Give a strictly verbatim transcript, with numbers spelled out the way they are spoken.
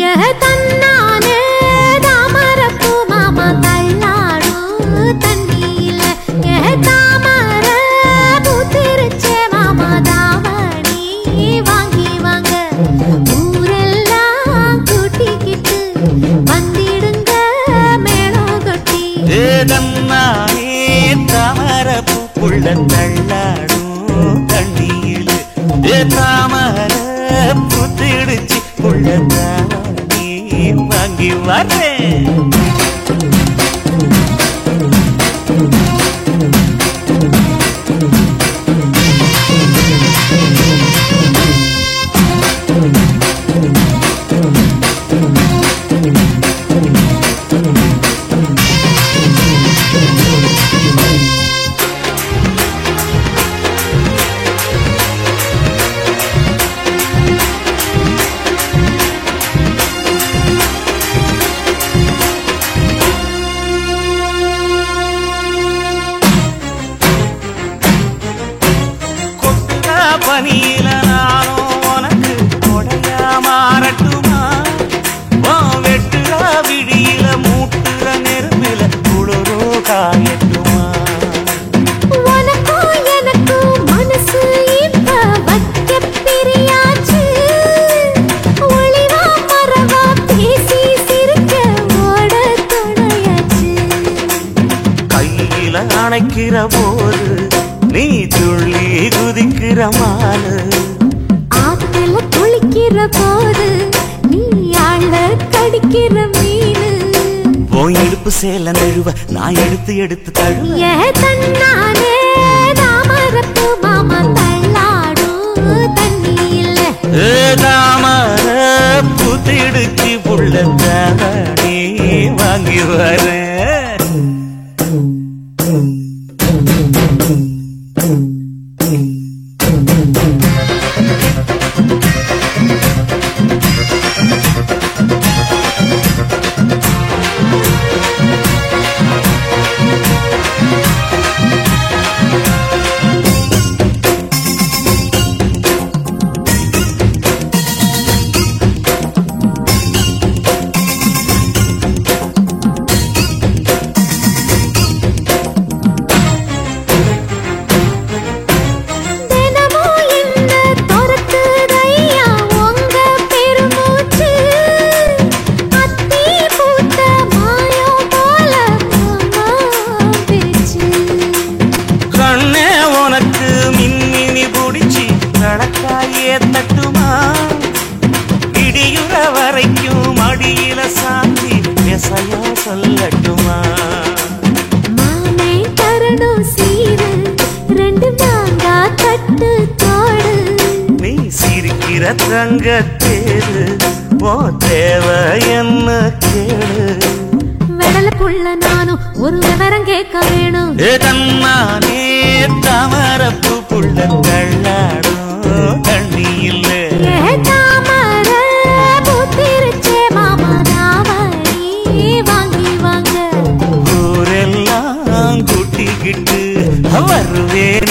தன்னானே தாமரப்பூ மாமா தள்ளாடும் தண்ணியில தாமர பூத்திருச்சே மாமா தாவணி வாங்கி வாங்க ஊரெல்லாம் கூட்டிக்கிட்டு வந்திடுங்க மேளம் கொட்டி தன்னானே தாமரப்பூ புள்ள தள்ளாடும் தண்ணியில தாமர பூத்திடுச்சு புள்ள தாவணி வாங்கி வரேன் பனியில நானும் உனக்கு கொடையா மாறட்டுமா வெட்டுற விடியில மூட்டுற நெருப்பில குளிரோ காயட்டுமா உனக்கும் எனக்கும் மனசு இப்ப வைக்க பிரியாச்சு ஒளிவா மரவா பேசி சிரிக்க ஓட துணையாச்சு கையில அணைக்கிற போது நீ துள்ளி குதிக்கிற மானு ஆத்துல குளிக்கிற போது நீ ஆள கடிக்கிற மீனு போய் இடுப்பு சேல நழுவ நான் எடுத்து எடுத்து தழுவ ஏ தன்னானே தாமரப்பூ மாமா தள்ளாடும் தண்ணியில தாமர பூத்திடுச்சு புள்ள தாவணி வாங்கி வரேன் தட்டுமா இடியுற வரைக்கும் அடியில சாந்தி விசையா சொல்லட்டுமா மாமே தரணும் சீரு ரெண்டு மாங்கா தட்டு தோடு நீ சிரிக்கிற தங்கத்தேரு போ தேவை என்ன கேளு வெடலுக்குள்ள நானும் ஒரு விவரம் கேட்க வேணும் தன்னானே தாமரப்பூ புள்ள தள்ளாடும் தண்ணியில் தாமர பூத்திருச்சே மாமா தாவணி வாங்கி வாங்க ஊரெல்லாம் கூட்டிக்கிட்டு வருவேன்